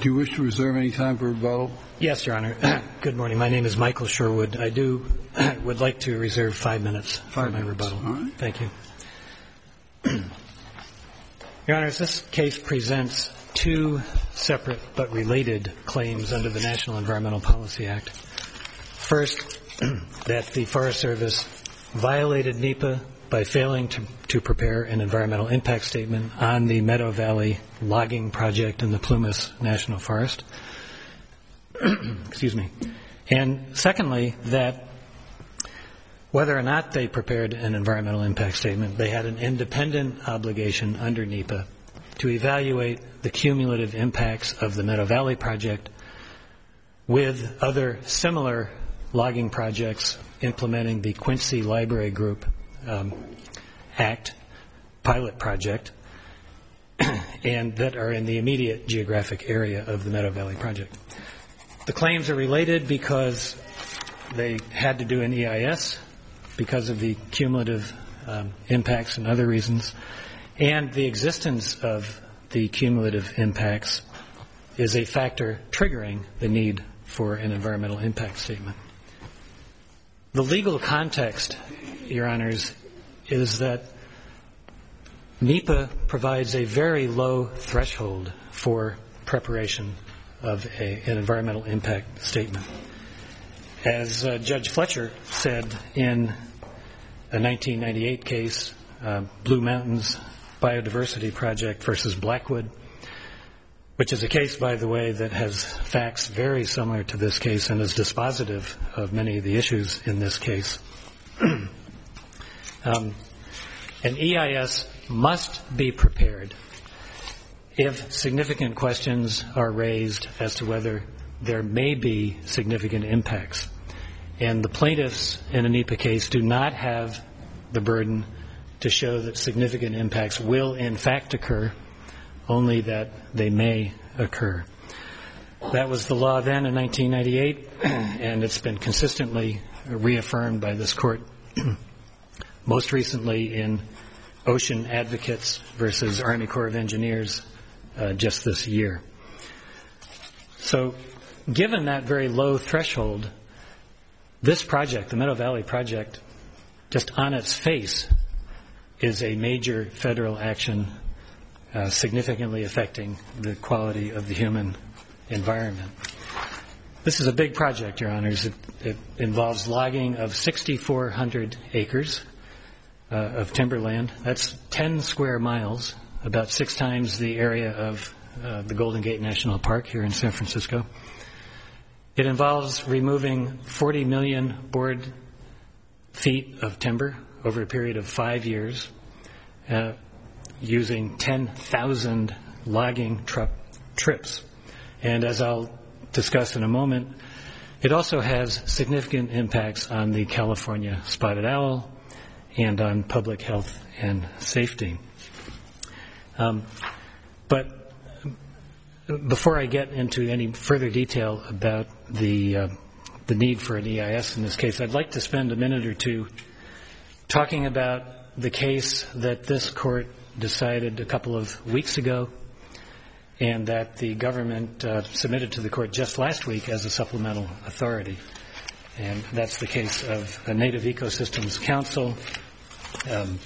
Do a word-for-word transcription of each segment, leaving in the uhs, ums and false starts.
you wish to reserve any time for rebuttal? Yes, Your Honor. Good morning. My name is Michael Sherwood. I do would like to reserve five minutes five for my minutes. rebuttal. All right. Thank you. Your Honor, this case presents two separate but related claims under the National Environmental Policy Act. First, that the Forest Service violated NEPA by failing to, to prepare an environmental impact statement on the Meadow Valley logging project in the Plumas National Forest. Excuse me. And secondly, that whether or not they prepared an environmental impact statement, they had an independent obligation under NEPA to evaluate the cumulative impacts of the Meadow Valley project with other similar logging projects implementing the Quincy Library Group um, Act pilot project and that are in the immediate geographic area of the Meadow Valley project. The claims are related because they had to do an E I S because of the cumulative um, impacts and other reasons, and the existence of the cumulative impacts is a factor triggering the need for an environmental impact statement. The legal context, Your Honors, is that NEPA provides a very low threshold for preparation of a, an environmental impact statement. As uh, Judge Fletcher said in a nineteen ninety-eight case, uh, Blue Mountains Biodiversity Project versus Blackwood, which is a case, by the way, that has facts very similar to this case and is dispositive of many of the issues in this case. um, an E I S must be prepared if significant questions are raised as to whether there may be significant impacts. And the plaintiffs in a NEPA case do not have the burden to show that significant impacts will in fact occur, only that they may occur. That was the law then in nineteen ninety-eight, and it's been consistently reaffirmed by this court, most recently in Ocean Advocates versus Army Corps of Engineers uh, just this year. So given that very low threshold, this project, the Meadow Valley project, just on its face, is a major federal action uh, significantly affecting the quality of the human environment. This is a big project, Your Honors. It, it involves logging of six thousand four hundred acres uh, of timberland. That's ten square miles, about six times the area of uh, the Golden Gate National Park here in San Francisco. It involves removing forty million board feet of timber over a period of five years, uh, using ten thousand logging truck trips. And as I'll discuss in a moment, it also has significant impacts on the California spotted owl and on public health and safety. Um, but before I get into any further detail about the uh, the need for an E I S in this case, I'd like to spend a minute or two talking about the case that this court decided a couple of weeks ago and that the government uh, submitted to the court just last week as a supplemental authority. And that's the case of a Native Ecosystems Council um,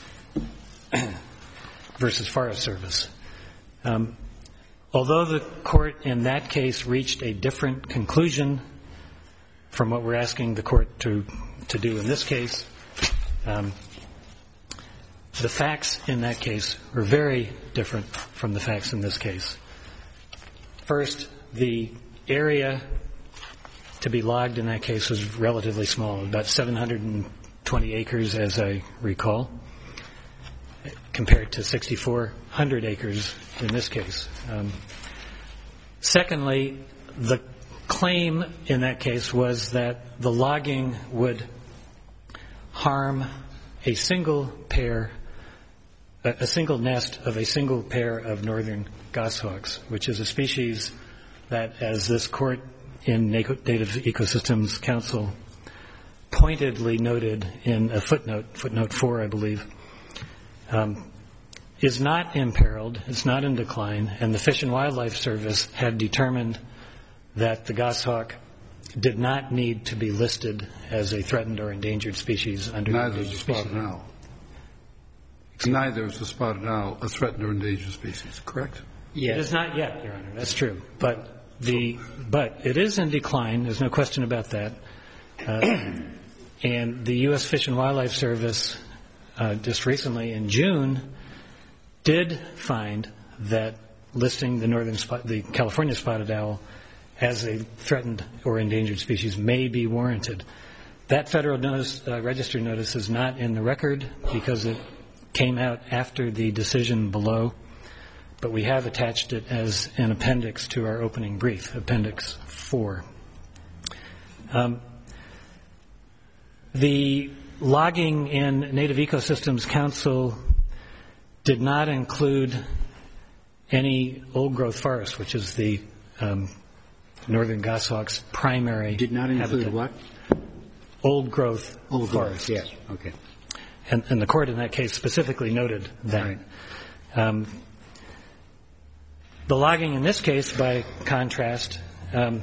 versus Forest Service. Um, although the court in that case reached a different conclusion from what we're asking the court to, to do in this case, um, the facts in that case were very different from the facts in this case. First, the area to be logged in that case was relatively small, about seven hundred twenty acres, as I recall, compared to six thousand four hundred acres in this case. Um, secondly, the claim in that case was that the logging would harm a single pair a single nest of a single pair of northern goshawks, which is a species that, as this court in Native Ecosystems Council pointedly noted in a footnote, footnote four, I believe, um, is not imperiled, it's not in decline, and the Fish and Wildlife Service had determined that the goshawk did not need to be listed as a threatened or endangered species under the Neither is Endangered the Species spotted Act. owl. Neither is the spotted owl a threatened or endangered species, correct? It is not yet, Your Honor. That's true. But the but it is in decline. There's no question about that. Uh, and the U S Fish and Wildlife Service uh, just recently in June did find that listing the northern spot, the California spotted owl as a threatened or endangered species may be warranted. That federal notice, uh, register notice is not in the record because it came out after the decision below, but we have attached it as an appendix to our opening brief, Appendix four. Um, the Logging and Native Ecosystems Council did not include any old-growth forest, which is the um, northern goshawk's primary Did not include habitat. what? Old-growth Old forest. growth, yes. Okay. And, and the court in that case specifically noted that. Right. Um, the logging in this case, by contrast, um,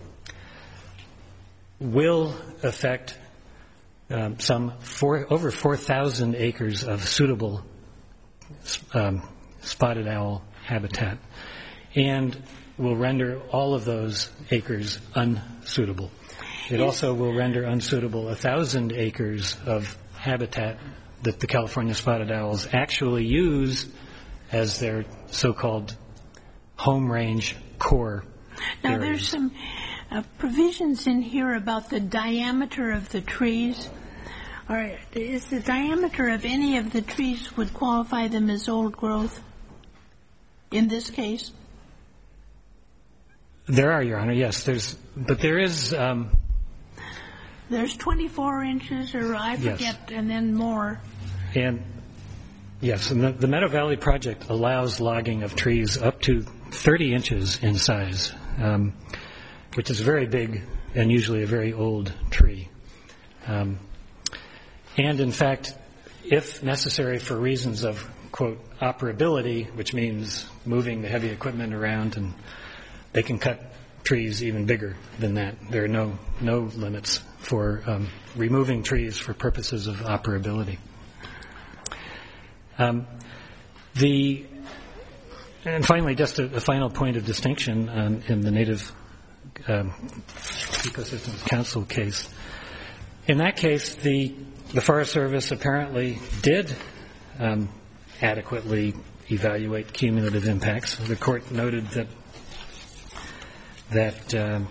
will affect um, some four, over four thousand acres of suitable um, spotted owl habitat, and will render all of those acres unsuitable. It also will render unsuitable a thousand acres of habitat that the California spotted owls actually use as their so-called home range core Now, areas. there's some uh, provisions in here about the diameter of the trees. Or is the diameter of any of the trees would qualify them as old growth in this case? There are, Your Honor, yes. There's, but there is... Um, There's twenty-four inches, or I Yes. forget, and then more. And yes, and the, the Meadow Valley Project allows logging of trees up to thirty inches in size, um, which is very big and usually a very old tree. Um, and in fact, if necessary for reasons of, quote, operability, which means moving the heavy equipment around, and they can cut trees even bigger than that. There are no no limits for um, removing trees for purposes of operability. Um, the and finally, just a, a final point of distinction um, in the Native um, Ecosystems Council case. In that case, the the Forest Service apparently did um, adequately evaluate cumulative impacts. The court noted that that um,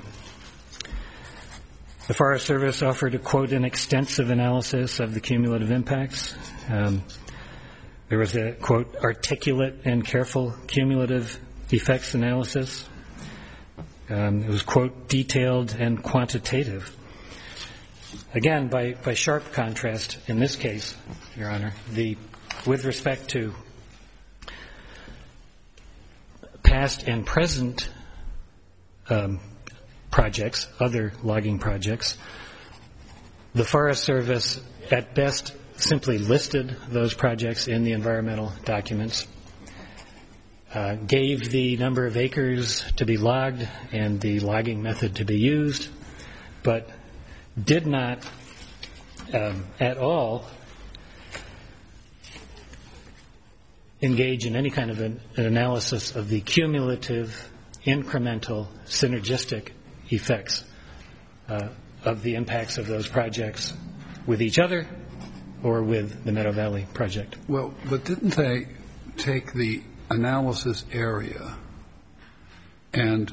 the Forest Service offered a, quote, an extensive analysis of the cumulative impacts. Um, there was a, quote, articulate and careful cumulative effects analysis. Um, it was, quote, detailed and quantitative. Again, by, by sharp contrast, in this case, Your Honor, the with respect to past and present Um, projects, other logging projects, the Forest Service at best simply listed those projects in the environmental documents, uh, gave the number of acres to be logged and the logging method to be used, but did not um, at all engage in any kind of an, an analysis of the cumulative, incremental, synergistic effects uh, of the impacts of those projects with each other or with the Meadow Valley project. Well, but didn't they take the analysis area and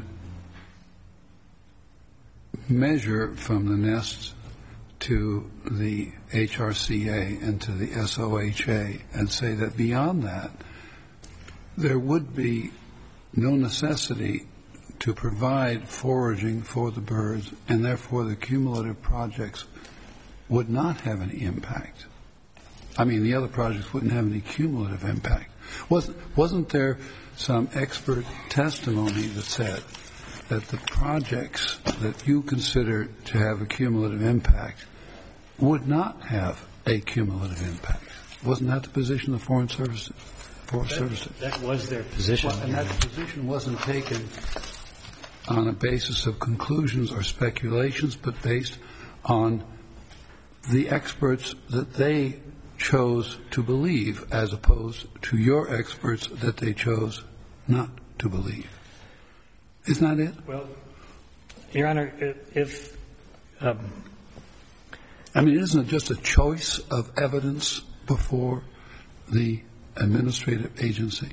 measure from the nests to the H R C A and to the S O H A and say that beyond that, there would be no necessity to provide foraging for the birds, and therefore the cumulative projects would not have any impact? I mean, the other projects wouldn't have any cumulative impact. Wasn't, wasn't there some expert testimony that said that the projects that you consider to have a cumulative impact would not have a cumulative impact? Wasn't that the position of the Foreign Service? Forest Service did. That was their position. Well, and that position wasn't taken on a basis of conclusions or speculations, but based on the experts that they chose to believe, as opposed to your experts that they chose not to believe. Isn't that it? Well, Your Honor, if... Um, I mean, isn't it just a choice of evidence before the administrative agency?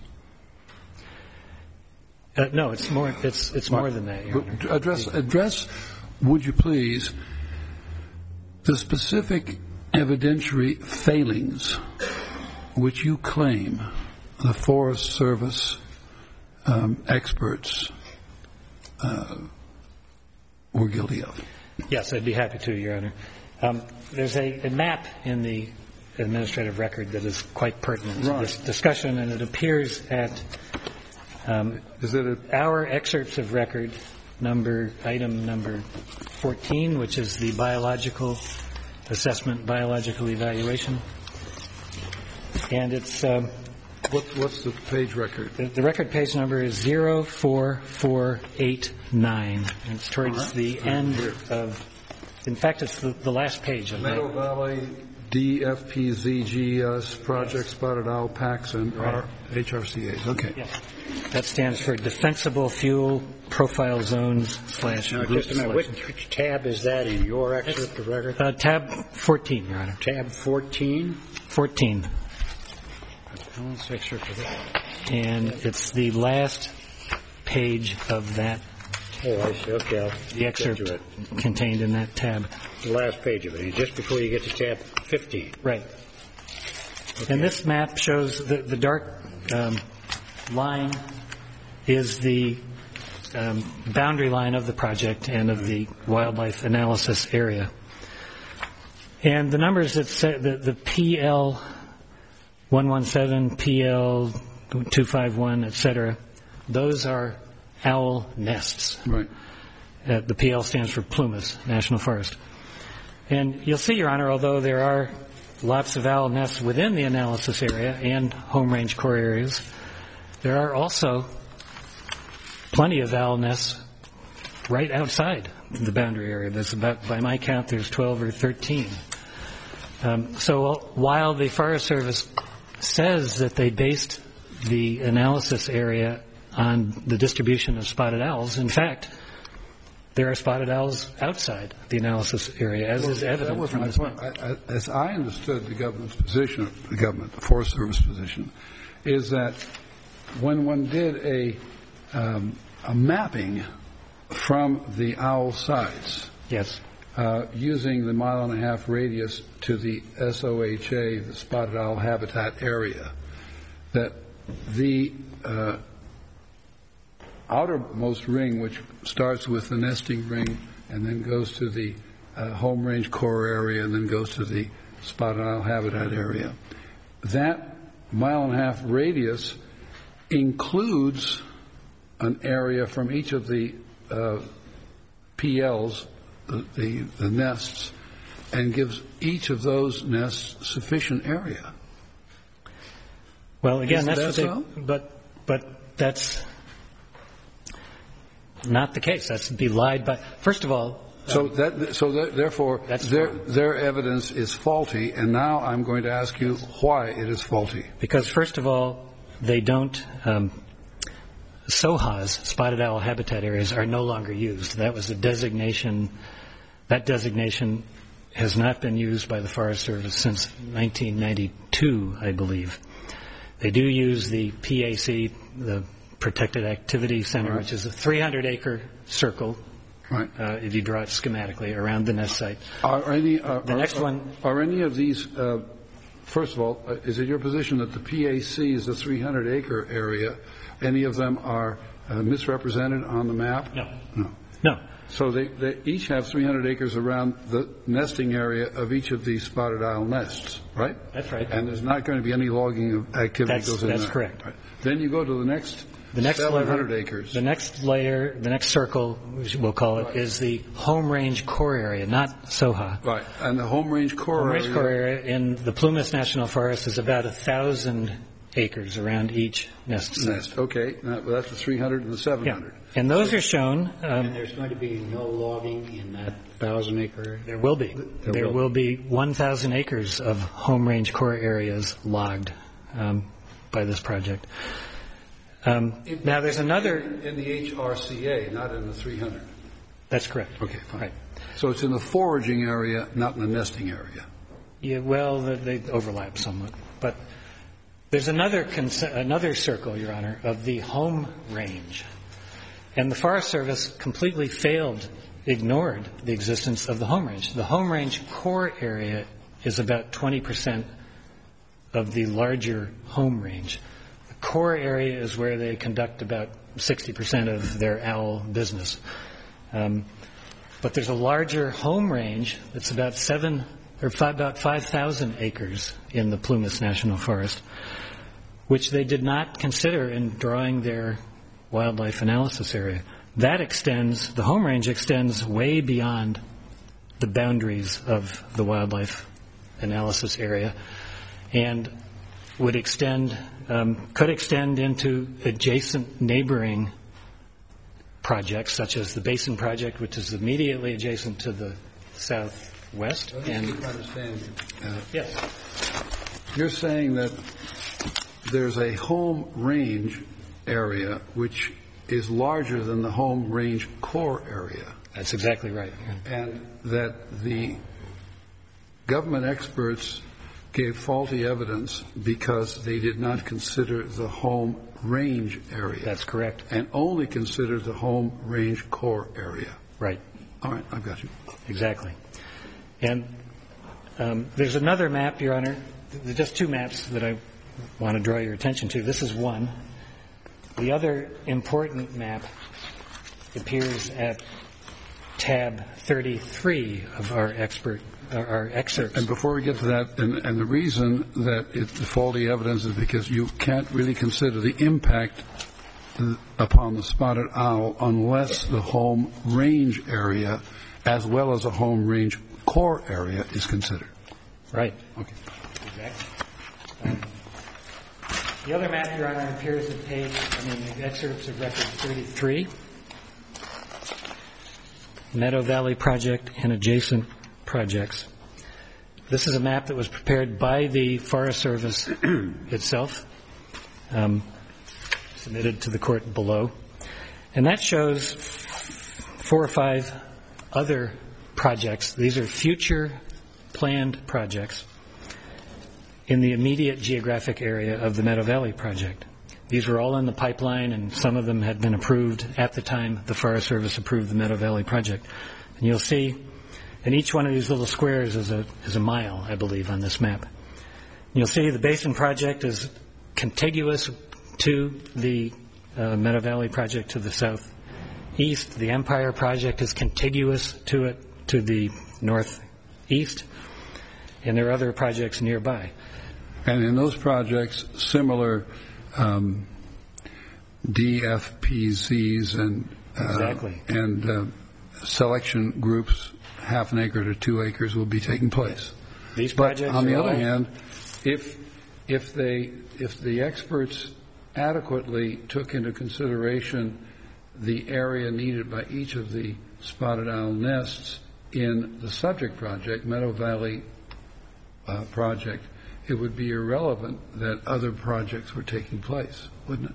Uh, no, it's more. It's it's more than that, Your Honor. Address, address, would you please, the specific evidentiary failings which you claim the Forest Service um, experts uh, were guilty of. Yes, I'd be happy to, Your Honor. Um, there's a, a map in the administrative record that is quite pertinent right. to this discussion, and it appears at um, is it a, our excerpts of record number, item number fourteen, which is the biological assessment, biological evaluation. And it's... Um, what, what's the page record? The, the record page number is zero four four eight nine. And it's towards right. the end of... In fact, it's the, the last page of Meadow that. Valley D F P Z G S Project yes. Spotted Owl Packs and right. H R C As. Okay. Yes. That stands for Defensible Fuel Profile Zones slash now, group just a minute. Which, which tab is that in your excerpt of record? Uh, tab fourteen, Your Honor. Tab fourteen? fourteen. Appellant's excerpt of record. And it's the last page of that. Oh, I see. Okay, I'll the excerpt contained in that tab. The last page of it, just before you get to tab fifteen. Right. Okay. And this map shows the, the dark um, line is the um, boundary line of the project and of the wildlife analysis area. And the numbers that say the, the P L one one seven, P L two five one, et cetera, those are owl nests. Right. Uh, the P L stands for Plumas National Forest. And you'll see, Your Honor, although there are lots of owl nests within the analysis area and home range core areas, there are also plenty of owl nests right outside the boundary area. There's about, by my count, there's twelve or thirteen. Um, so while the Forest Service says that they based the analysis area on the distribution of spotted owls, in fact, there are spotted owls outside the analysis area, as well, is evident. That was from my this point. I, I, as I understood the government's position, the government, the Forest Service position, is that when one did a um, a mapping from the owl sites, yes, uh, using the mile and a half radius to the S O H A, the spotted owl habitat area, that the uh, outermost ring, which starts with the nesting ring and then goes to the uh, home range core area and then goes to the spotted owl habitat area, that mile and a half radius includes an area from each of the uh, P Ls, the, the, the nests, and gives each of those nests sufficient area. Well, again, Isn't that's that what they, so? but but that's not the case. That's belied by. First of all, so that so that, therefore their their evidence is faulty, and now I'm going to ask you why it is faulty. Because first of all, they don't. Um, S O H As, spotted owl habitat areas, are no longer used. That was a designation. That designation has not been used by the Forest Service since nineteen ninety-two, I believe. They do use the P A C, the Protected Activity Center, right, which is a three hundred acre circle, right, uh, if you draw it schematically, around the nest site. Are any, uh, the are, next are, one... Are any of these, uh, first of all, uh, is it your position that the P A C is a three hundred acre area? Any of them are uh, misrepresented on the map? No. No. No. So they, they each have three hundred acres around the nesting area of each of these spotted owl nests, right? That's right. And there's not going to be any logging of activity that's, goes in that's there. That's correct. Right. Then you go to the next, the next seven hundred layer, acres. The next layer, the next circle, we'll call it, right, is the home range core area, not S O H A. Right. And the home range core home area. Home range core area in the Plumas National Forest is about a thousand acres around each nest site. Nest. Okay, now, well, that's the three hundred and the seven Yeah. hundred. And those are shown. And Um, there's going to be no logging in that thousand acre? there will be. There There will will be one thousand acres of home range core areas logged um, by this project. Um, now, there's another. In the H R C A, not in the three hundred. That's correct. Okay, fine. Right. So it's in the foraging area, not in the nesting area. Yeah, well, they they overlap somewhat. But there's another cons- another circle, Your Honor, of the home range. And the Forest Service completely failed, ignored the existence of the home range. The home range core area is about twenty percent of the larger home range. The core area is where they conduct about sixty percent of their owl business. Um, but there's a larger home range that's about seven or five, about five thousand acres in the Plumas National Forest, which they did not consider in drawing their wildlife analysis area. That extends, the home range extends way beyond the boundaries of the wildlife analysis area and would extend, um, could extend into adjacent neighboring projects, such as the Basin Project, which is immediately adjacent to the southwest. Let me And see if I understand you. Uh, yes, You're saying that there's a home range area which is larger than the home range core area, that's exactly right. and that the government experts gave faulty evidence because they did not consider the home range area. That's correct. And only considered the home range core area. Right. All right, I've got you. Exactly. And um, there's another map, Your Honor. There's just two maps that I want to draw your attention to. This is one. The other important map appears at tab thirty-three of our expert, uh, our excerpts. And before we get to that, and, and the reason that it's faulty evidence is because you can't really consider the impact upon the spotted owl unless the home range area as well as a home range core area is considered. Right. Okay. Exactly. Um, the other map, Your Honor, appears at page, I mean, the excerpts of record thirty-three. Meadow Valley Project and adjacent projects. This is a map that was prepared by the Forest Service itself, um, submitted to the court below. And that shows four or five other projects. These are future planned projects in the immediate geographic area of the Meadow Valley Project. These were all in the pipeline, and some of them had been approved at the time the Forest Service approved the Meadow Valley Project. And you'll see, and each one of these little squares is a is a mile, I believe, on this map. And you'll see the Basin Project is contiguous to the uh, Meadow Valley Project to the southeast. The Empire Project is contiguous to it to the northeast, and there are other projects nearby. And in those projects, similar um, D F P Zs and uh, Exactly. and uh, selection groups, half an acre to two acres, will be taking place. These But projects on the are other all- hand, if if they if the experts adequately took into consideration the area needed by each of the spotted owl nests in the subject project, Meadow Valley uh, project, it would be irrelevant that other projects were taking place, wouldn't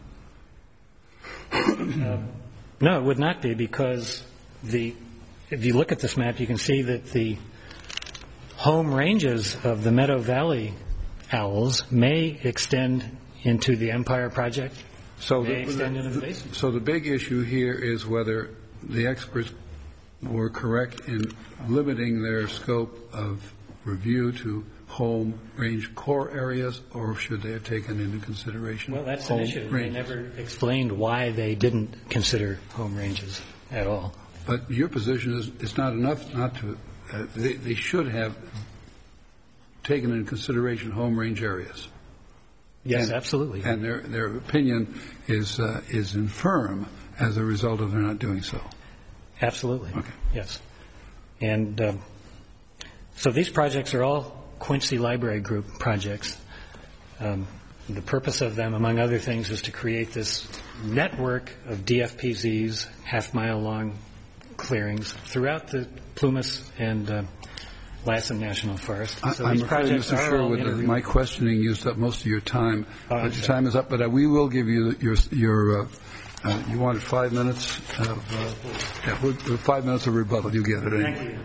it? Um, no, it would not be, because the if you look at this map, you can see that the home ranges of the Meadow Valley owls may extend into the Empire Project, So may the, extend into the Basin. so the big issue here is whether the experts were correct in limiting their scope of review to home range core areas, or should they have taken into consideration Well, that's an home issue. They range? never explained why they didn't consider home ranges at all. But your position is it's not enough not to. Uh, they, they should have taken into consideration home range areas. Yes, And- absolutely. And their their opinion is uh, is infirm as a result of their not doing so. Absolutely. Okay. Yes. And um, so these projects are all Quincy Library Group projects. Um, The purpose of them, among other things, is to create this network of D F P Zs, half-mile-long clearings, throughout the Plumas and uh, Lassen National Forest. So I'm these afraid, projects Mister are all Sherwood, that interrelated. my questioning used up most of your time. Oh, but I'm your sorry. time is up, but uh, we will give you your, your uh, uh, you wanted five minutes of, uh, yeah, we'll- we'll- five minutes of rebuttal. You get it anyway. Thank you.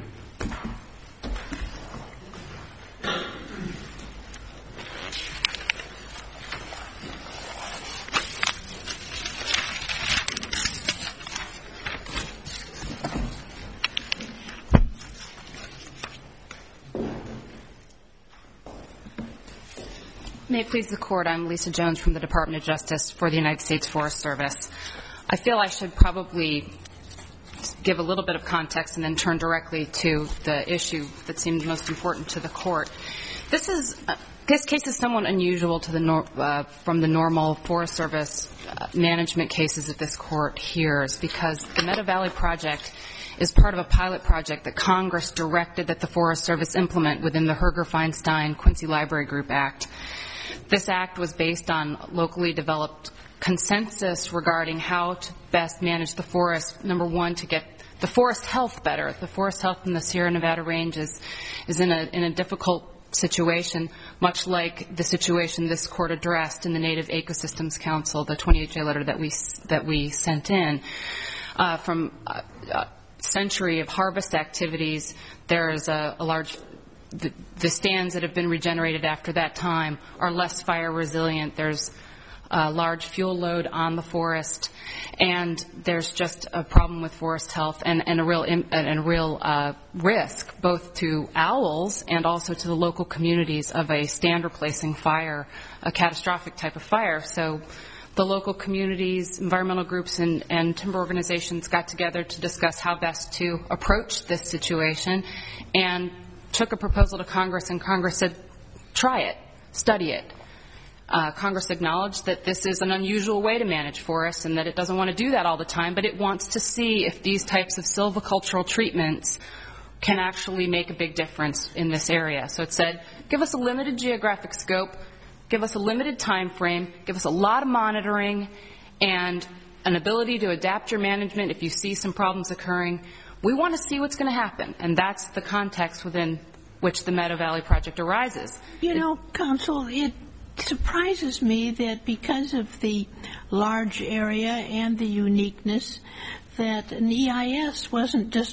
May it please the Court, I'm Lisa Jones from the Department of Justice for the United States Forest Service. I feel I should probably give a little bit of context and then turn directly to the issue that seemed most important to the Court. This is uh, this case is somewhat unusual to the nor- uh, from the normal Forest Service uh, management cases that this Court hears, because the Meadow Valley Project is part of a pilot project that Congress directed that the Forest Service implement within the Herger-Feinstein-Quincy Library Group Act. This act was based on locally developed consensus regarding how to best manage the forest. Number one, to get the forest health better. The forest health in the Sierra Nevada range is, is in a, in a difficult situation, much like the situation this Court addressed in the Native Ecosystems Council, the twenty-eight J letter that we, that we sent in. Uh, from a, a century of harvest activities, there is a, a large The, the stands that have been regenerated after that time are less fire resilient. There's a large fuel load on the forest, and there's just a problem with forest health and, and a real and a real uh, risk both to owls and also to the local communities of a stand replacing fire, a catastrophic type of fire. So the local communities, environmental groups, and, and timber organizations got together to discuss how best to approach this situation, and took a proposal to Congress, and Congress said, try it, study it. Uh, Congress acknowledged that this is an unusual way to manage forests and that it doesn't want to do that all the time, but it wants to see if these types of silvicultural treatments can actually make a big difference in this area. So it said, give us a limited geographic scope, give us a limited time frame, give us a lot of monitoring, and an ability to adapt your management if you see some problems occurring. We want to see what's going to happen, and that's the context within which the Meadow Valley Project arises. You know, Counsel, it surprises me that because of the large area and the uniqueness, that an E I S wasn't just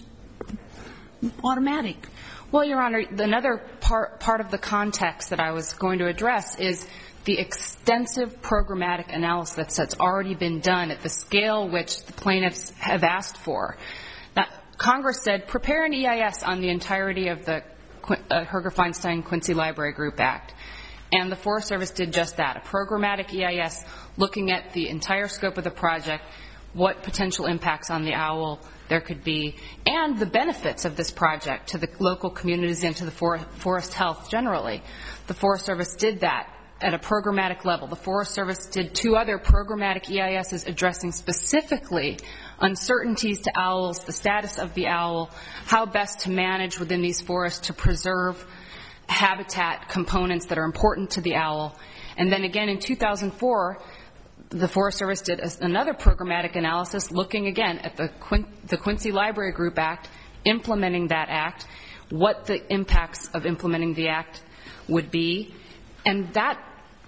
automatic. Well, Your Honor, another part, part of the context that I was going to address is the extensive programmatic analysis that's already been done at the scale which the plaintiffs have asked for. Now, Congress said, prepare an E I S on the entirety of the uh, Herger-Feinstein-Quincy Library Group Act. And the Forest Service did just that, a programmatic E I S looking at the entire scope of the project, what potential impacts on the owl there could be, and the benefits of this project to the local communities and to the for forest health generally. The Forest Service did that at a programmatic level. The Forest Service did two other programmatic E I Ss addressing specifically uncertainties to owls, the status of the owl, how best to manage within these forests to preserve habitat components that are important to the owl. And then again in two thousand four, the Forest Service did another programmatic analysis looking again at the, Quin the Quincy Library Group Act, implementing that act, what the impacts of implementing the act would be. And that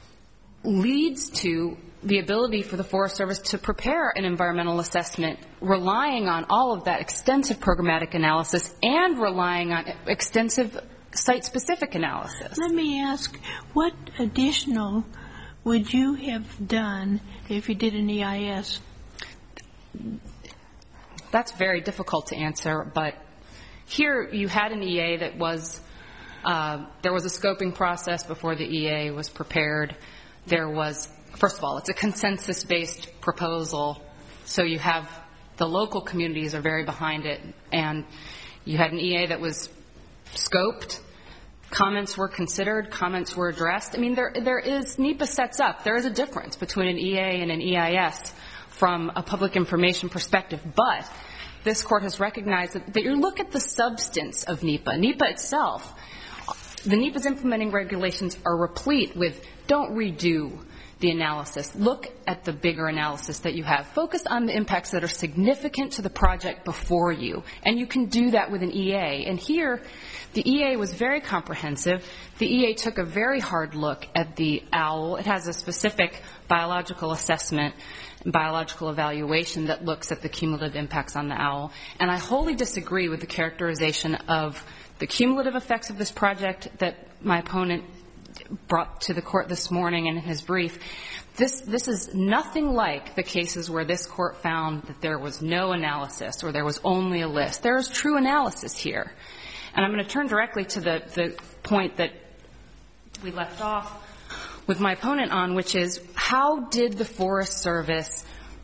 leads to the ability for the Forest Service to prepare an environmental assessment relying on all of that extensive programmatic analysis and relying on extensive site-specific analysis. Let me ask, what additional would you have done if you did an E I S? That's very difficult to answer, but here you had an E A that was, uh, there was a scoping process before the E A was prepared. There was, first of all, it's a consensus-based proposal, so you have, the local communities are very behind it, and you had an E A that was scoped. Comments were considered, comments were addressed. I mean, there, there is, NEPA sets up, there is a difference between an E A and an E I S from a public information perspective, but this Court has recognized that, that you look at the substance of NEPA. NEPA itself the NEPA's implementing regulations are replete with don't redo the analysis. Look at the bigger analysis that you have. Focus on the impacts that are significant to the project before you. And you can do that with an E A. And here, the E A was very comprehensive. The E A took a very hard look at the owl. It has a specific biological assessment and biological evaluation that looks at the cumulative impacts on the owl. And I wholly disagree with the characterization of the cumulative effects of this project that my opponent brought to the court this morning in his brief. This, this is nothing like the cases where this court found that there was no analysis or there was only a list. There is true analysis here. And I'm going to turn directly to the, the point that we left off with my opponent on, which is how did the Forest Service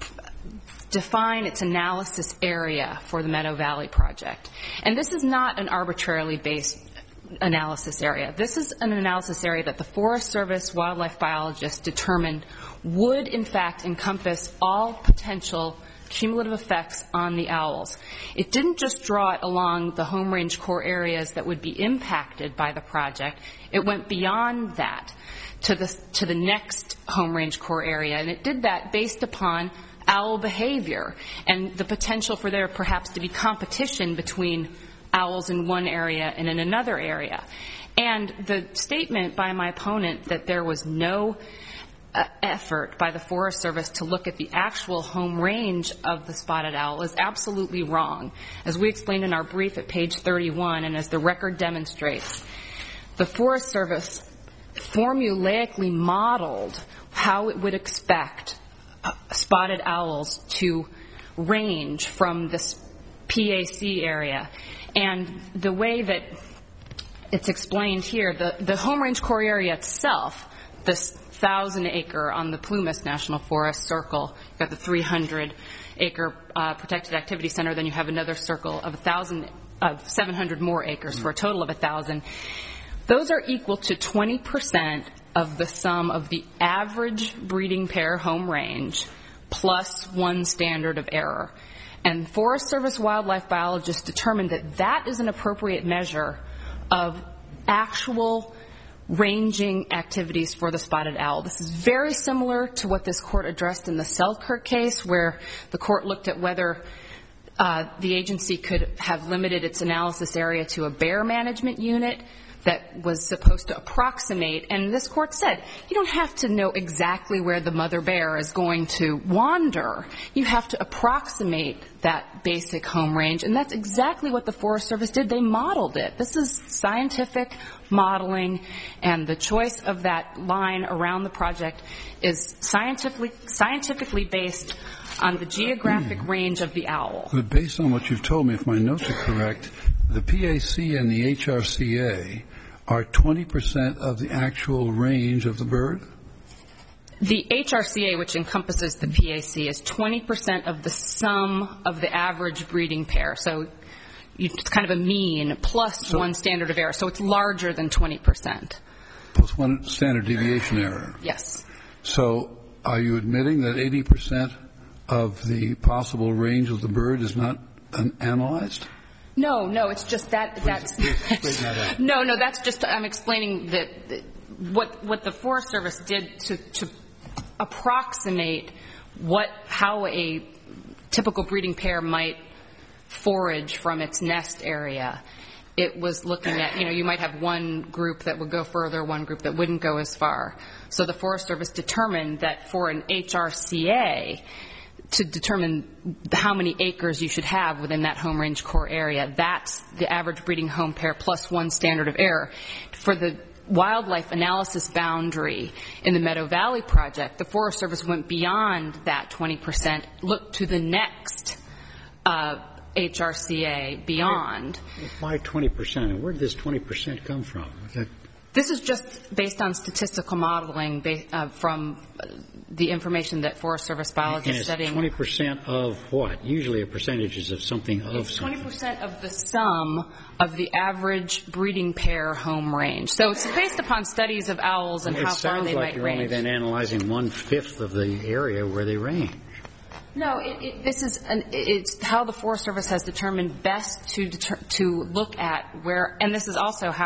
define its analysis area for the Meadow Valley project? And this is not an arbitrarily based analysis area. This is an analysis area that the Forest Service wildlife biologists determined would, in fact, encompass all potential cumulative effects on the owls. It didn't just draw it along the home range core areas that would be impacted by the project. It went beyond that to the, to the next home range core area, and it did that based upon owl behavior and the potential for there perhaps to be competition between owls in one area and in another area. And the statement by my opponent that there was no uh, effort by the Forest Service to look at the actual home range of the spotted owl is absolutely wrong. As we explained in our brief at page thirty-one, and as the record demonstrates, the Forest Service formulaically modeled how it would expect uh, spotted owls to range from this P A C area. And the way that it's explained here, the, the home range core area itself, this thousand acre on the Plumas National Forest circle, you've got the three hundred acre uh, protected activity center, then you have another circle of a thousand, of seven hundred more acres for a total of a thousand. Those are equal to twenty percent of the sum of the average breeding pair home range plus one standard of error. And Forest Service wildlife biologists determined that that is an appropriate measure of actual ranging activities for the spotted owl. This is very similar to what this court addressed in the Selkirk case, where the court looked at whether uh, the agency could have limited its analysis area to a bear management unit that was supposed to approximate, and this court said, you don't have to know exactly where the mother bear is going to wander. You have to approximate that basic home range, and that's exactly what the Forest Service did. They modeled it. This is scientific modeling, and the choice of that line around the project is scientifically, scientifically based on the geographic range of the owl. But based on what you've told me, if my notes are correct, the P A C and the H R C A are twenty percent of the actual range of the bird? The H R C A, which encompasses the P A C, is twenty percent of the sum of the average breeding pair. So it's kind of a mean plus so, one standard of error. So it's larger than twenty percent. Plus one standard deviation error. Yes. So are you admitting that eighty percent of the possible range of the bird is not an- analyzed? No, no, it's just that, that's, that no, no, that's just, I'm explaining that, that what, what the Forest Service did to, to approximate what, how a typical breeding pair might forage from its nest area. It was looking at, you know, you might have one group that would go further, one group that wouldn't go as far. So the Forest Service determined that for an H R C A, to determine how many acres you should have within that home range core area, that's the average breeding home pair plus one standard of error. For the wildlife analysis boundary in the Meadow Valley project, the Forest Service went beyond that twenty percent, looked to the next uh, H R C A beyond. Why twenty percent? And where did this twenty percent come from? Is that This is just based on statistical modeling ba- uh, from the information that Forest Service biologists and studying. twenty percent of what? Usually a percentage is of something of It's something. twenty percent of the sum of the average breeding pair home range. So it's based upon studies of owls and Well, how far they like might you're range. only then analyzing one-fifth of the area where they range. No, it, it, this is an, it's how the Forest Service has determined best to deter, to look at where, and this is also how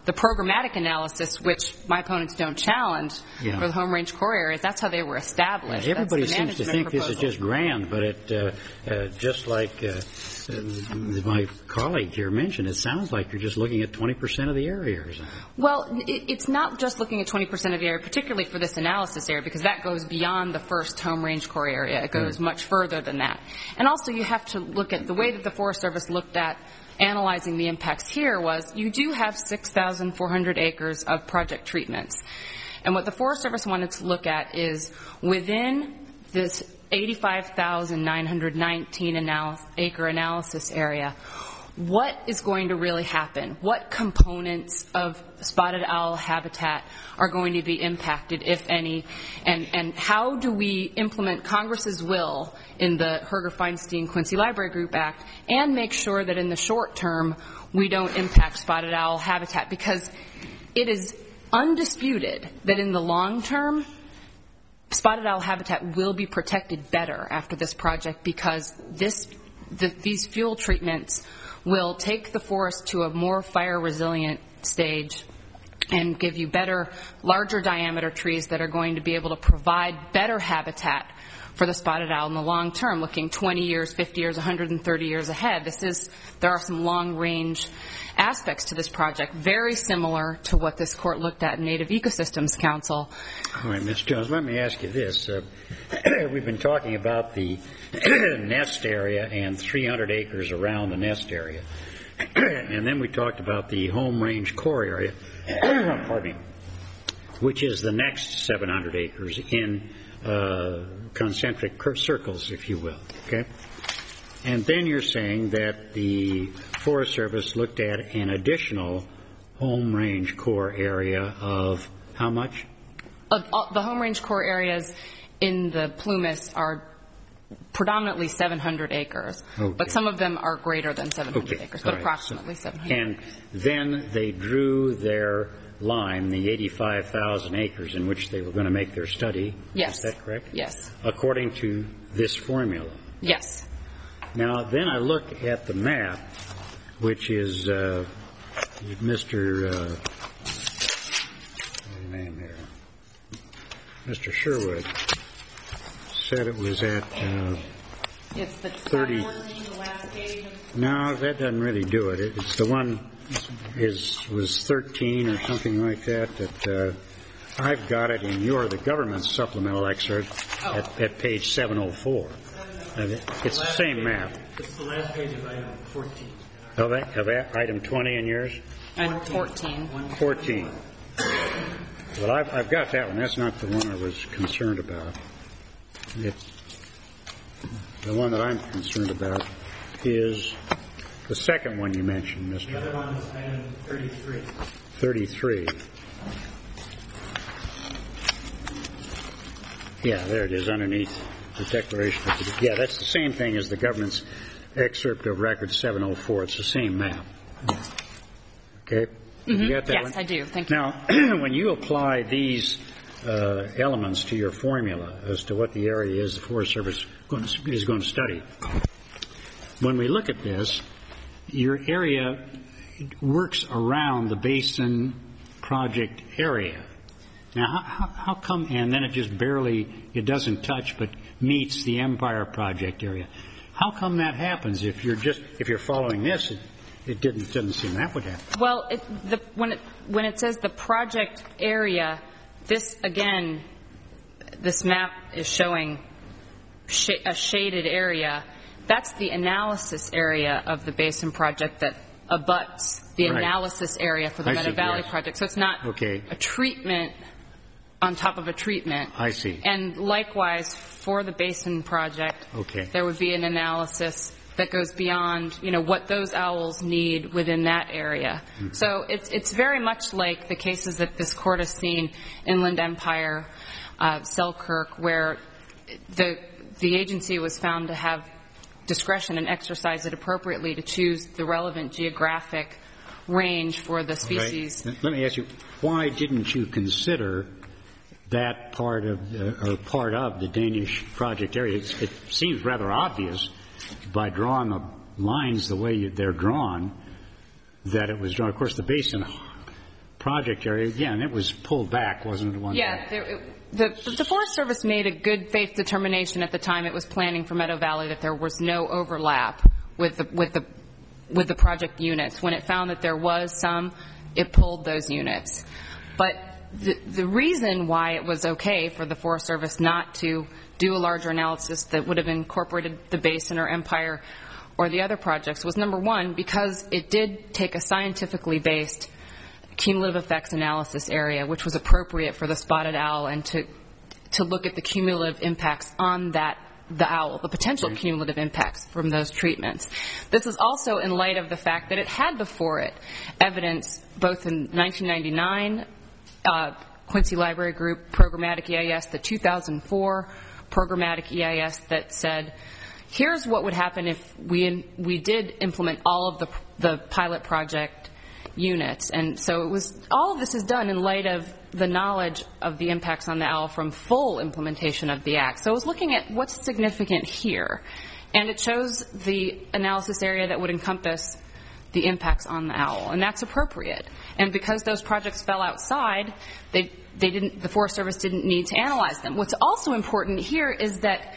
the programmatic analysis, which my opponents don't challenge, Yeah. for the home range core areas, that's how they were established. Yeah, everybody That's the seems to management think this is proposal. just grand, but it, uh, uh, just like uh, uh, my colleague here mentioned, it sounds like you're just looking at twenty percent of the area or something. Well, it, it's not just looking at twenty percent of the area, particularly for this analysis area, because that goes beyond the first home range core area. It goes Right. much further than that. And also you have to look at the way that the Forest Service looked at analyzing the impacts here was you do have six thousand four hundred acres of project treatments. And what the Forest Service wanted to look at is within this eighty-five thousand nine hundred nineteen analy- acre analysis area, what is going to really happen? What components of spotted owl habitat are going to be impacted, if any? And, and how do we implement Congress's will in the Herger-Feinstein-Quincy Library Group Act and make sure that in the short term we don't impact spotted owl habitat? Because it is undisputed that in the long term, spotted owl habitat will be protected better after this project because this, the, these fuel treatments will take the forest to a more fire-resilient stage and give you better, larger diameter trees that are going to be able to provide better habitat for the spotted owl in the long term, looking twenty years, fifty years, one hundred thirty years ahead. This is, there are some long-range aspects to this project, very similar to what this court looked at in Native Ecosystems Council. All right, Miz Jones, let me ask you this. Uh, we've been talking about the nest area and three hundred acres around the nest area. And then we talked about the home range core area, pardon me, which is the next seven hundred acres in uh, concentric circles, if you will. Okay? And then you're saying that the Forest Service looked at an additional home range core area of how much? Uh, uh, the home range core areas in the Plumas are predominantly seven hundred acres, Okay. but some of them are greater than seven hundred Okay. acres, but All right. approximately seven hundred. And then they drew their line, the eighty-five thousand acres in which they were going to make their study. Yes. Is that correct? Yes. According to this formula. Yes. Now, then I look at the map, which is uh, Mister Uh, what's his name here? Mister Sherwood said it was at uh, It's the thirty. the last page of No, that doesn't really do it. It- It's the one is was thirteen or something like that. That uh, I've got it in your the government supplemental excerpt Oh. at, at page seven oh four. It's the same map. It's the last page of item fourteen. Of that, of that item twenty in yours? and fourteen. fourteen. Well, I've, I've got that one. That's not the one I was concerned about. It, the one that I'm concerned about is the second one you mentioned, The Mister other one is item thirty-three. thirty-three. Yeah, there it is underneath the declaration. Of the, yeah, that's the same thing as the government's excerpt of record seven oh four. It's the same map. Okay? You got that Yes, one? I do. Thank you. Now, when you apply these uh, elements to your formula as to what the area is the Forest Service going to, is going to study, when we look at this, your area works around the basin project area. Now, how, how, how come, and then it just barely, it doesn't touch, but meets the Empire project area. How come that happens? If you're just, if you're following this, it, it didn't, doesn't seem that would happen. Well, it, the, when it when it says the project area, this again, this map is showing sh- a shaded area. That's the analysis area of the basin project that abuts the Right. analysis area for the I Meadow see, Valley yes. project. So it's not Okay. a treatment on top of a treatment. I see. And likewise, for the basin project, Okay. there would be an analysis that goes beyond, you know, what those owls need within that area. Mm-hmm. So it's it's very much like the cases that this court has seen, Inland Empire, uh, Selkirk, where the the agency was found to have discretion and exercise it appropriately to choose the relevant geographic range for the species. Right. Let me ask you, why didn't you consider that part of the, or part of the Danish project area? It's, it seems rather obvious by drawing the lines the way you, they're drawn that it was drawn. Of course, the basin project area, again, it was pulled back, wasn't it? One Yeah. There, it, the, the Forest Service made a good faith determination at the time it was planning for Meadow Valley that there was no overlap with the, with the, with the project units. When it found that there was some, it pulled those units. But the, the reason why it was okay for the Forest Service not to do a larger analysis that would have incorporated the Basin or Empire or the other projects was, number one, because it did take a scientifically based cumulative effects analysis area, which was appropriate for the spotted owl, and to to look at the cumulative impacts on that the owl, the potential mm-hmm. cumulative impacts from those treatments. This is also in light of the fact that it had before it evidence both in nineteen ninety-nine uh, Quincy Library Group programmatic E I S, the two thousand four programmatic E I S that said, here's what would happen if we we did implement all of the the pilot project units. And so it was, all of this is done in light of the knowledge of the impacts on the owl from full implementation of the Act. So I was looking at what's significant here. And it shows the analysis area that would encompass the impacts on the owl. And that's appropriate. And because those projects fell outside, they, they didn't, the Forest Service didn't need to analyze them. What's also important here is that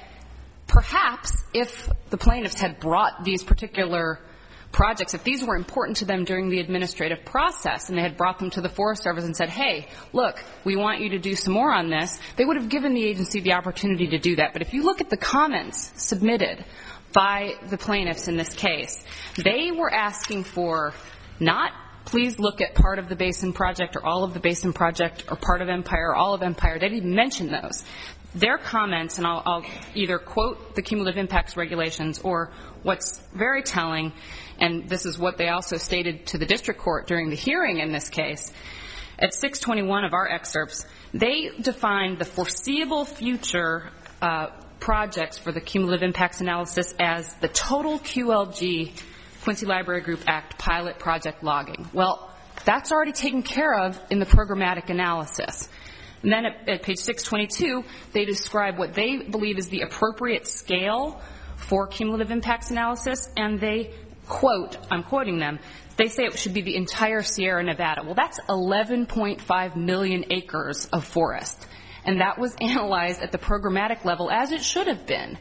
perhaps if the plaintiffs had brought these particular projects, if these were important to them during the administrative process and they had brought them to the Forest Service and said, hey, look, we want you to do some more on this, they would have given the agency the opportunity to do that. But if you look at the comments submitted by the plaintiffs in this case, they were asking for not please look at part of the Basin Project or all of the Basin Project or part of Empire or all of Empire. They didn't mention those. Their comments, and I'll, I'll either quote the cumulative impacts regulations or what's very telling, and this is what they also stated to the district court during the hearing in this case, at six twenty-one of our excerpts, they defined the foreseeable future uh, projects for the cumulative impacts analysis as the total Q L G, Quincy Library Group Act, pilot project logging. Well, that's already taken care of in the programmatic analysis. And then at, at page six twenty-two, they describe what they believe is the appropriate scale for cumulative impacts analysis, and they quote, I'm quoting them, they say it should be the entire Sierra Nevada. Well, that's eleven point five million acres of forest, and that was analyzed at the programmatic level as it should have been.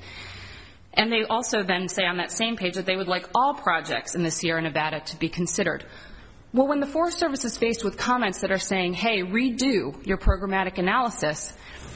And they also then say on that same page that they would like all projects in the Sierra Nevada to be considered. Well, when the Forest Service is faced with comments that are saying, hey, redo your programmatic analysis,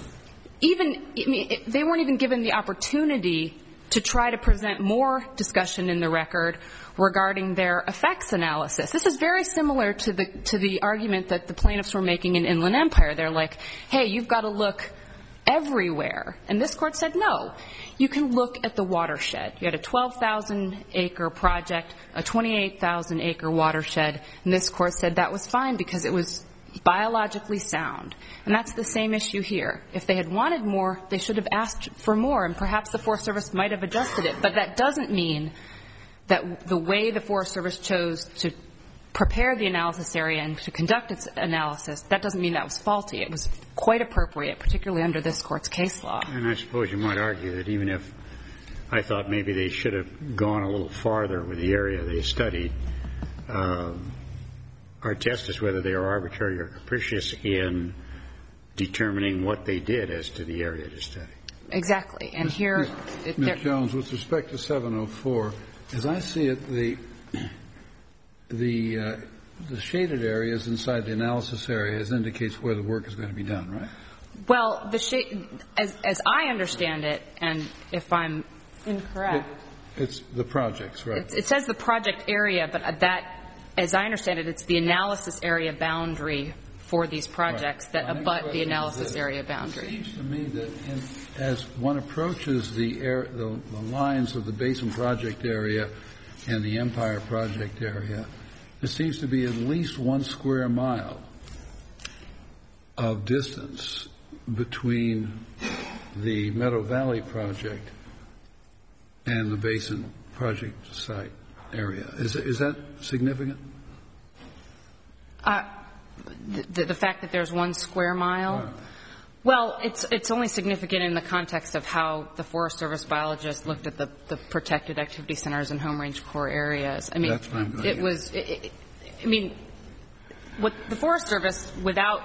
even, I mean, it, they weren't even given the opportunity to try to present more discussion in the record regarding their effects analysis. This is very similar to the, to the argument that the plaintiffs were making in Inland Empire. They're like, hey, you've got to look everywhere. And this court said, no, you can look at the watershed. You had a twelve thousand acre project, a twenty-eight thousand acre watershed, and this court said that was fine because it was biologically sound. And that's the same issue here. If they had wanted more, they should have asked for more, and perhaps the Forest Service might have adjusted it. But that doesn't mean that the way the Forest Service chose to prepare the analysis area and to conduct its analysis, that doesn't mean that was faulty. It was quite appropriate, particularly under this court's case law. And I suppose you might argue that even if I thought maybe they should have gone a little farther with the area they studied, um, our test is whether they are arbitrary or capricious in determining what they did as to the area to study. Exactly. And here... Miz Jones, with respect to seven oh four, as I see it, the... The, uh, the shaded areas inside the analysis areas indicates where the work is going to be done, right? Well, the shade, as, as I understand it, and if I'm incorrect... It, it's the projects, right? It, it says the project area, but that, as I understand it, it's the analysis area boundary for these projects right. that abut the analysis area boundary. It seems to me that in, as one approaches the, air, the, the lines of the Basin Project area and the Empire Project area, there seems to be at least one square mile of distance between the Meadow Valley Project and the Basin Project site area. Is, is that significant? Uh, the, the fact that there's one square mile? Right. Well, it's it's only significant in the context of how the Forest Service biologists looked at the, the protected activity centers and home range core areas. I mean, That's what I'm going it to was. It, it, I mean, what the Forest Service, without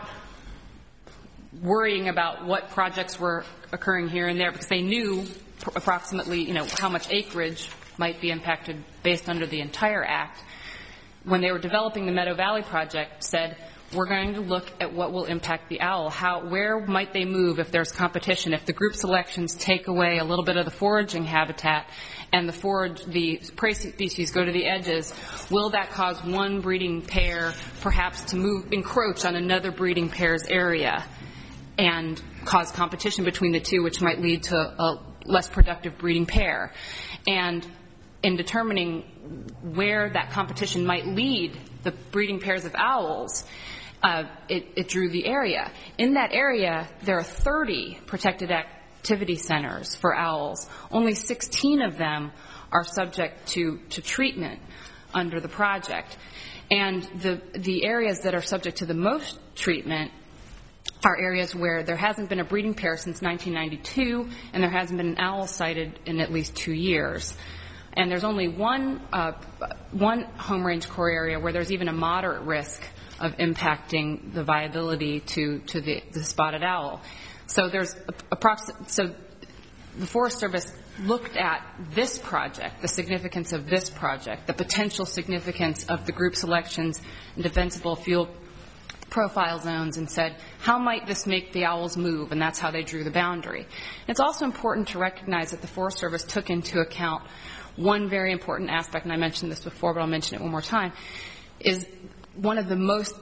worrying about what projects were occurring here and there, because they knew approximately, you know, how much acreage might be impacted based under the entire act, when they were developing the Meadow Valley project, said, we're going to look at what will impact the owl. How, where might they move if there's competition? If the group selections take away a little bit of the foraging habitat and the forage, the prey species go to the edges, will that cause one breeding pair perhaps to move, encroach on another breeding pair's area and cause competition between the two, which might lead to a less productive breeding pair? And in determining where that competition might lead the breeding pairs of owls, uh, it, it drew the area. In that area, there are thirty protected activity centers for owls. Only sixteen of them are subject to, to treatment under the project. And the, the areas that are subject to the most treatment are areas where there hasn't been a breeding pair since nineteen ninety-two, and there hasn't been an owl sighted in at least two years. And there's only one uh, one home range core area where there's even a moderate risk of impacting the viability to to the, the spotted owl. So there's approximately so the Forest Service looked at this project, the significance of this project, the potential significance of the group selections and defensible fuel profile zones, and said, how might this make the owls move? And that's how they drew the boundary. It's also important to recognize that the Forest Service took into account one very important aspect, and I mentioned this before, but I'll mention it one more time, is one of the most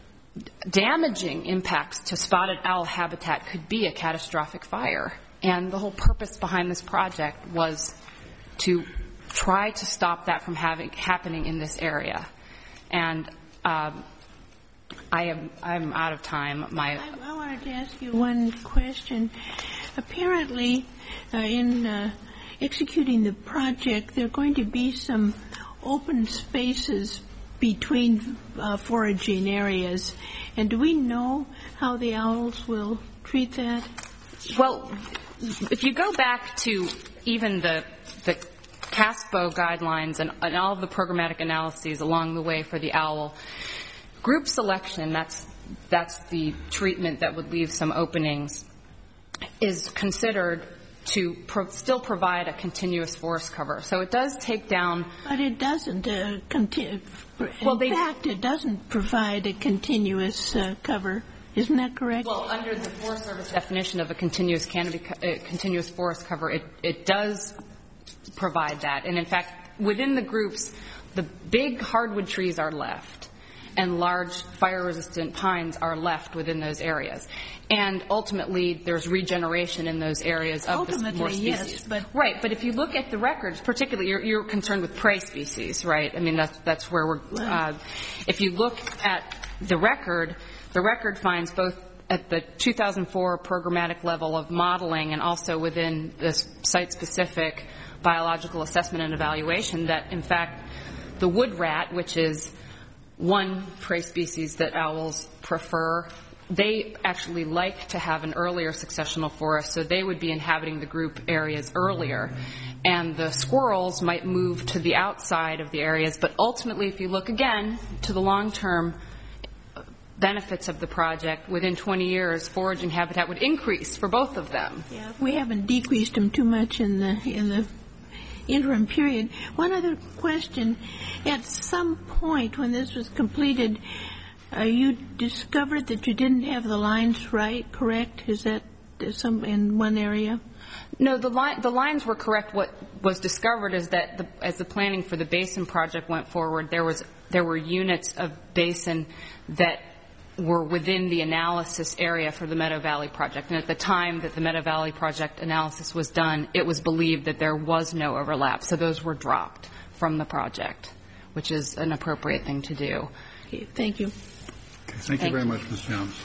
damaging impacts to spotted owl habitat could be a catastrophic fire. And the whole purpose behind this project was to try to stop that from having, happening in this area. And um, I am I'm out of time. My I, I wanted to ask you one question. Apparently, uh, in uh, executing the project, there are going to be some open spaces between uh, foraging areas. And do we know how the owls will treat that? Well, if you go back to even the the CASPO guidelines and, and all of the programmatic analyses along the way for the owl, group selection, that's that's the treatment that would leave some openings, is considered to pro- still provide a continuous forest cover. So it does take down... But it doesn't. Uh, conti- well, in they, fact, it doesn't provide a continuous uh, cover. Isn't that correct? Well, under the Forest Service definition of a continuous canopy, uh, continuous forest cover, it, it does provide that. And in fact, within the groups, the big hardwood trees are left, and large fire-resistant pines are left within those areas. And ultimately, there's regeneration in those areas of the more species. Yes, but right. But if you look at the records, particularly, you're, you're concerned with prey species, right? I mean, that's that's where we're. Uh, if you look at the record, the record finds both at the two thousand four programmatic level of modeling and also within this site-specific biological assessment and evaluation that, in fact, the wood rat, which is one prey species that owls prefer, they actually like to have an earlier successional forest, so they would be inhabiting the group areas earlier. And the squirrels might move to the outside of the areas, but ultimately, if you look again to the long-term benefits of the project, within twenty years, foraging habitat would increase for both of them. Yeah, we haven't decreased them too much in the in the interim period. One other question. At some point when this was completed, uh, you discovered that you didn't have the lines right, correct? Is that some in one area? No, the, li- the lines were correct. What was discovered is that the, as the planning for the basin project went forward, there was there were units of basin that were within the analysis area for the Meadow Valley project. And at the time that the Meadow Valley project analysis was done, it was believed that there was no overlap. So those were dropped from the project, which is an appropriate thing to do. Okay, thank you. Okay, thank, thank you very you. much, Miz Jones.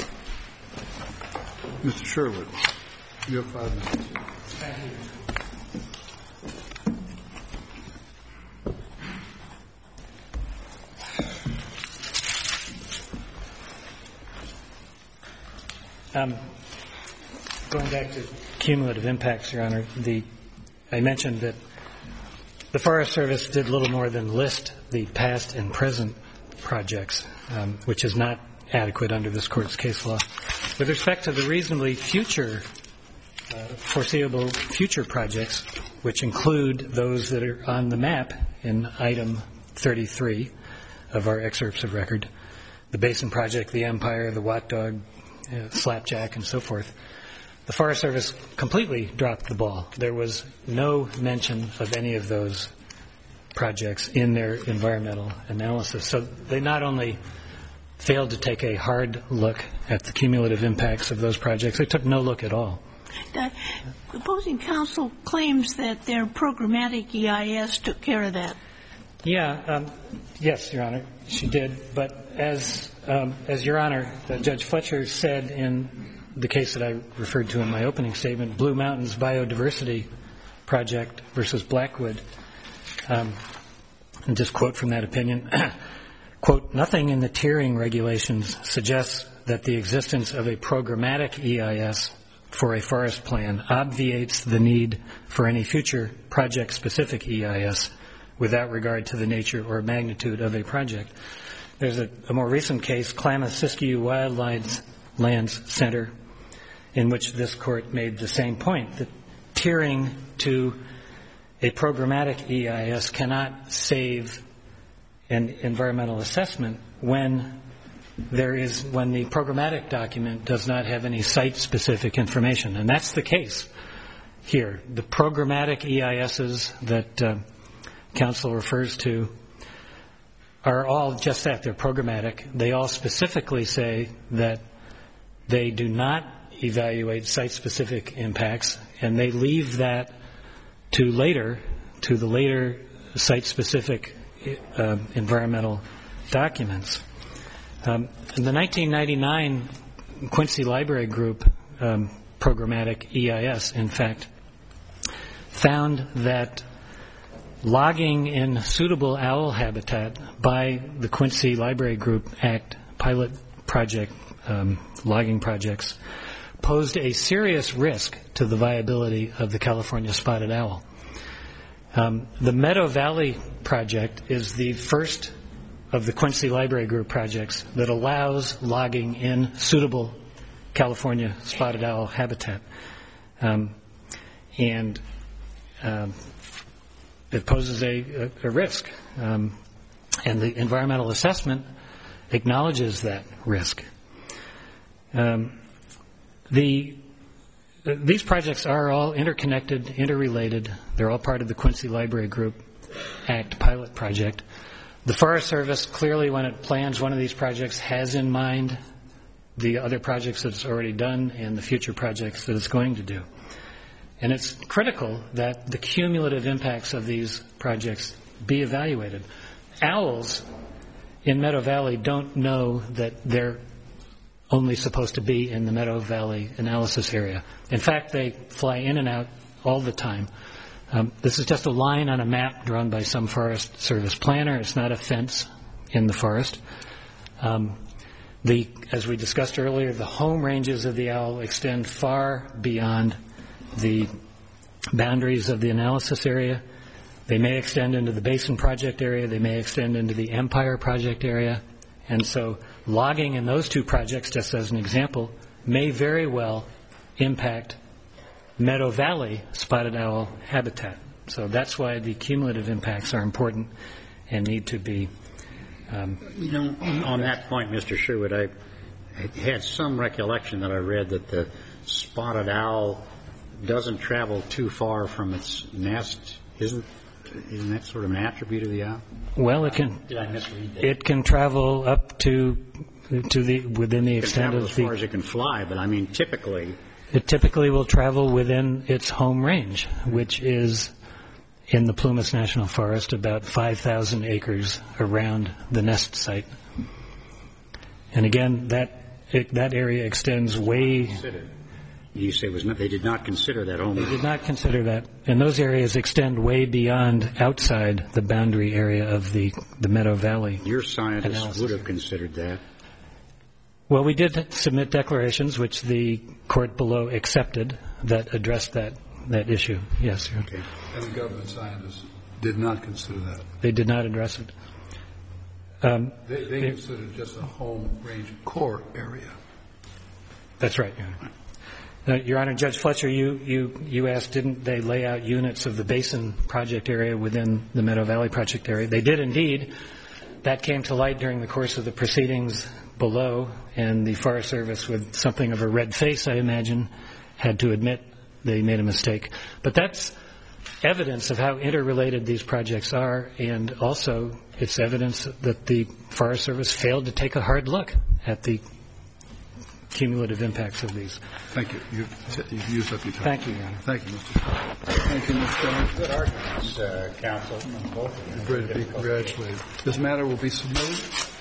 Mister Sherwood, you have five minutes. Thank you. Um, going back to cumulative impacts, Your Honor, the, I mentioned that the Forest Service did little more than list the past and present projects, um, which is not adequate under this Court's case law. With respect to the reasonably future, uh, foreseeable future projects, which include those that are on the map in item thirty-three of our excerpts of record, the Basin Project, the Empire, the Watt Dog, uh, Slapjack, and so forth, the Forest Service completely dropped the ball. There was no mention of any of those projects in their environmental analysis. So they not only failed to take a hard look at the cumulative impacts of those projects, they took no look at all. The opposing counsel claims that their programmatic E I S took care of that. Yeah, um, yes, Your Honor, she did. But as um, as Your Honor, uh, Judge Fletcher said in the case that I referred to in my opening statement, Blue Mountains Biodiversity Project versus Blackwood, um, and just quote from that opinion, quote, nothing in the tiering regulations suggests that the existence of a programmatic E I S for a forest plan obviates the need for any future project-specific E I S without regard to the nature or magnitude of a project. There's a, a more recent case, Klamath-Siskiyou Wildlands Lands Center, in which this Court made the same point, that tiering to a programmatic E I S cannot save an environmental assessment when there is when the programmatic document does not have any site-specific information. And that's the case here. The programmatic E I Ss that uh, counsel refers to are all just that. They're programmatic. They all specifically say that they do not evaluate site-specific impacts, and they leave that to later, to the later site-specific uh, environmental documents. Um, in the nineteen ninety-nine Quincy Library Group um, programmatic E I S, in fact, found that logging in suitable owl habitat by the Quincy Library Group Act pilot project um, logging projects posed a serious risk to the viability of the California spotted owl. Um, the Meadow Valley project is the first of the Quincy Library Group projects that allows logging in suitable California spotted owl habitat. Um, and um, it poses a, a, a risk. Um, and the environmental assessment acknowledges that risk. Um, the These projects are all interconnected, interrelated. They're all part of the Quincy Library Group Act pilot project. The Forest Service, clearly when it plans one of these projects, has in mind the other projects that it's already done and the future projects that it's going to do. And it's critical that the cumulative impacts of these projects be evaluated. Owls in Meadow Valley don't know that they're only supposed to be in the Meadow Valley analysis area. In fact, they fly in and out all the time. Um, this is just a line on a map drawn by some Forest Service planner. It's not a fence in the forest. Um, the, as we discussed earlier, the home ranges of the owl extend far beyond the boundaries of the analysis area. They may extend into the Basin Project area. They may extend into the Empire Project area. And so logging in those two projects, just as an example, may very well impact Meadow Valley spotted owl habitat. So that's why the cumulative impacts are important and need to be. Um, you know, on that point, Mister Sherwood, I, I had some recollection that I read that the spotted owl doesn't travel too far from its nest. Isn't isn't that sort of an attribute of the owl? Well, it can. Did I misread that? It can travel up to to the within the extent of the. It can travel as far as it can fly, but I mean, typically. It typically will travel within its home range, which is in the Plumas National Forest, about five thousand acres around the nest site. And again, that it, that area extends way. You say was not, they did not consider that home. They did not consider that, and those areas extend way beyond outside the boundary area of the the Meadow Valley. Your scientists analysis. would have considered that. Well, we did submit declarations, which the court below accepted, that addressed that, that issue. Yes, sir. Okay. And the government scientists did not consider that. They did not address it. Um, They, they consider just a home range core area. That's right, Your Honor. Now, Your Honor, Judge Fletcher, you, you, you asked, didn't they lay out units of the Basin project area within the Meadow Valley project area? They did indeed. That came to light during the course of the proceedings below, and the Forest Service, with something of a red face, I imagine, had to admit they made a mistake. But that's evidence of how interrelated these projects are, and also it's evidence that the Forest Service failed to take a hard look at the cumulative impacts of these. Thank you. You've, you've used up your time. Thank you, Your Honor. Thank you, Mister Scott. Thank you, Mister Jones. Good arguments, uh, counsel, from both of you. Great to be congratulated. This matter will be submitted.